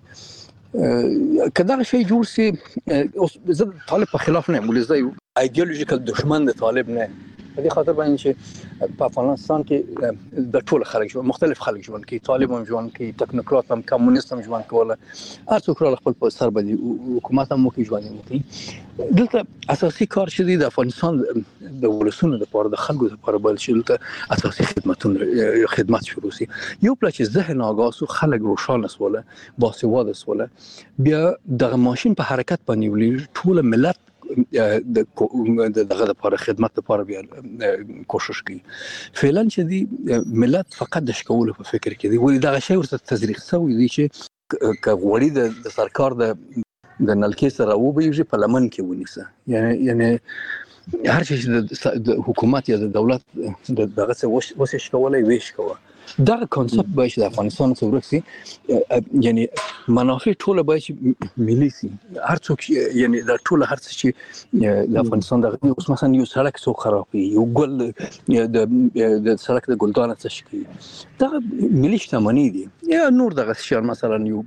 که دغه شی جوړ شي. زه طالب په خلاف نه یم، ولې زه یو ایډیولوژیکل دښمن د طالب نه یم، په دې خاطر باندې چې په افغانستان کې د ټول خلک ژوند مختلف خلک ژوند کوي، طالب هم ژوند کوي، ټکنوکرات هم، کمونیست هم ژوند کوله، هر څوک را خپل په سر باندې حکومت هم وکړي ژوند هم وکړي. دلته اساسي کار چې دی د افغانستان د ولسونو لپاره د خلکو لپاره بل چې دلته اساسي خدمتونه خدمت شروع شي. یو پلا چې ذهن آگاه شو، خلک روښانه شول، باسواده شول، بیا دغه ماشین په حرکت باندې ولې ټول ملت د دغه لپاره خدمت لپاره بیا کوشش کوي. فعلا چې دی ملت فقط د شکولو په فکر کې دی، ولې دغه شی ورته تزریق شوی دی چې که غوړي د سرکار د د نلکې سره وبېږي په لمن کې ونیسه، یعنی یعنی هر شي د حکومت یا د دولت دغه څه وسش کولای ویش کوه. دغه کانسپټ باید د افغانستان څخه ورک شي، یعنی منافع ټوله باید ملي شي، هر څوک یعنی د ټوله هر څه چې د افغانستان دغه اوس مثلا یو سړک څوک خرابوي، یو ګل د د سړک د ګلدانه څه شي کوي، دغه ملي شتمني دي. یا نور دغه شیان مثلا یو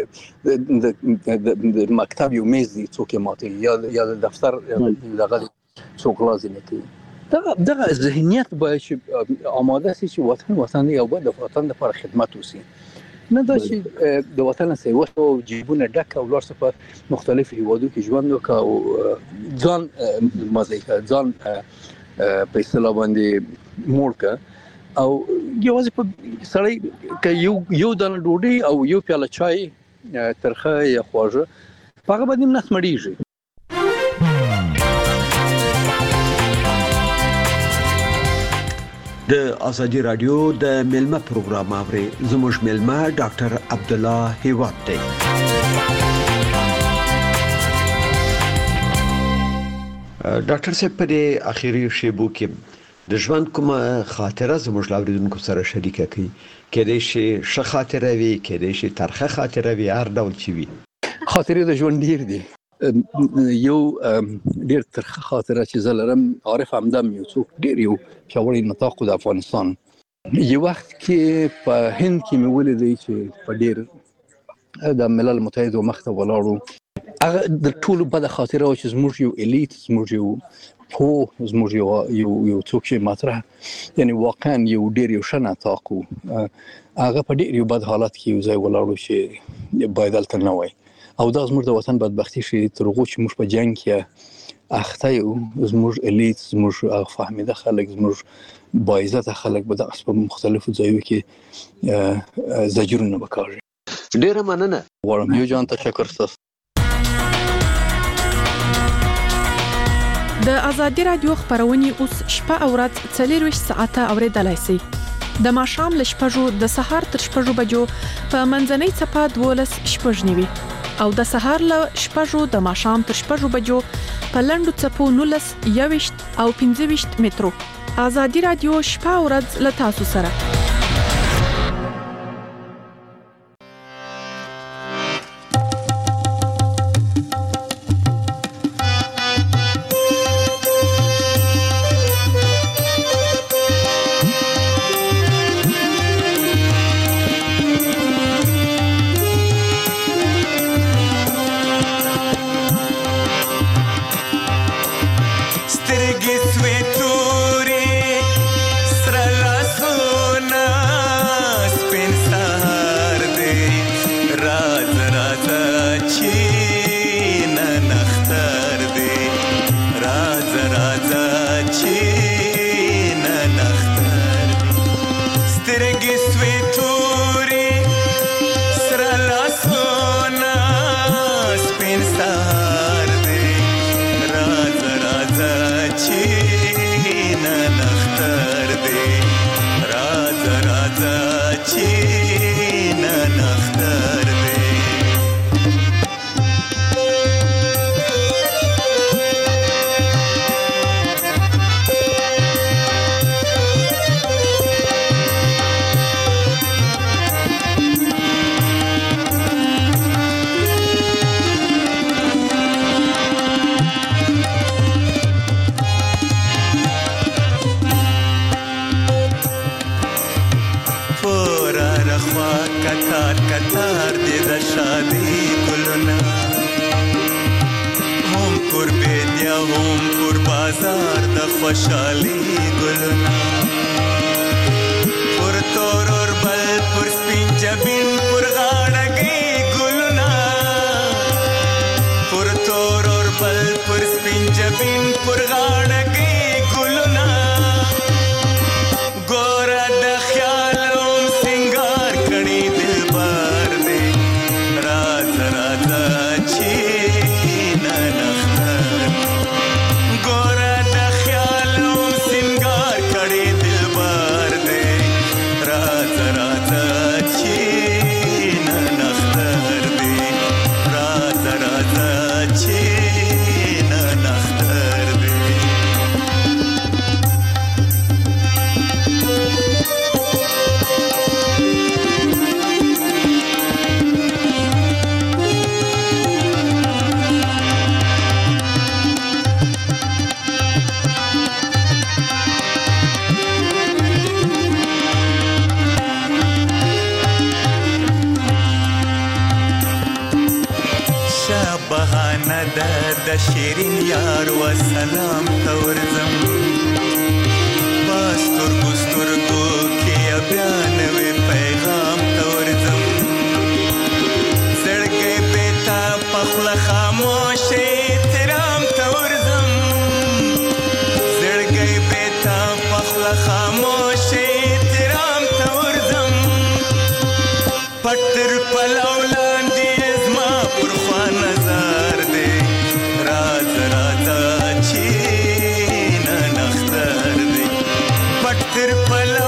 د مکتب یو میز دی څوک یې ماتوي، یا یا د دفتر دغه څوک لازم نه کوي. دغه دغه ذهنیت باید چې آماده شي چې وطن وطن یو بل د وطن لپاره خدمت وشي، نه دا چې د وطن سیوه او جیبونه ډک او لاړ په مختلف هیوادو کې ژوند وکړي او ځان مزه کوي، ځان په اصطلاح باندې موړ کړي او یوازې په سړی که یو یو دانه ډوډۍ او یو پیاله چای ترخه یا خواږه په هغه باندې نس مړېږي. د ازادي رادیو د ملما پروګرام اوري زموږ ملما ډاکټر عبد الله هیواد دی. ډاکټر صاحب په دې اخیری شیبو کې د ژوند کومه خاطره زموږ له اوریدونکو سره شریکه کړئ، کېدای شي ښه خاطره وي، کېدای شي ترخه خاطره وي، هر ډول چې وي. خاطرې د ژوند ډیر دي. یو ډیر ترخه خاطره چې زه لرم، عارف همدم یو څوک ډیر یو پیاوړی نطاق د افغانستان، یو وخت کې په هند کې مې ولیدی چې په ډیر د ملل متحد مخ ته ولاړو. هغه د ټولو بده خاطره و چې زموږ یو الیت، زموږ یو پو، زموږ یو یو یو څوک چې مطرح، یعنی واقعا یو ډیر یو ښه نطاق و، هغه په ډیر یو بد حالت کې یو ځای ولاړو چې باید هلته نه وای. او دا زموږ د وطن بدبختي شي، تر هغو چې موږ په جنګ کې اخته یو، زموږ الیت، زموږ فهمیده خلک، زموږ باعزته خلک به دغسې په مختلفو ځایو کې زجرونه وکاږي. ډیره مننه غواړم. یو جان تشکر ستاسو. د ازادي رادیو خبرونه اوس شپه او ورځ څلورویشت ساعته اوریدلای شئ. د ماښام له شپږو د سهار تر شپږو بجو په منځنۍ څپه دولس شپږ نیوي او د سهار له شپږو د ماښام تر شپږو بجو په لنډو څپو نولس یوویشت او پنځه ویشت مترو. ازادي رادیو شپه او ورځ له تاسو سره. خوشحالی گلنا پر تور اور بل پر سپین جبین پر غاڑگی گلنا پر تور اور بل پر سپین جبین پر غاڑگی گلنا گورا د خیالوم سنگار کڑی دل بار دے راز راز چینا نختر گورا د شیرین یار و سلام تورزم باستر ګستر کو کې بیان وی پیغام تورزم زړګې پتا پخله خاموش احترام تورزم زړګې پتا پخله خاموش احترام تورزم پټر پلولان دې زما پر خوا نظر دې راز راز چینا نختر دې پټر پلولان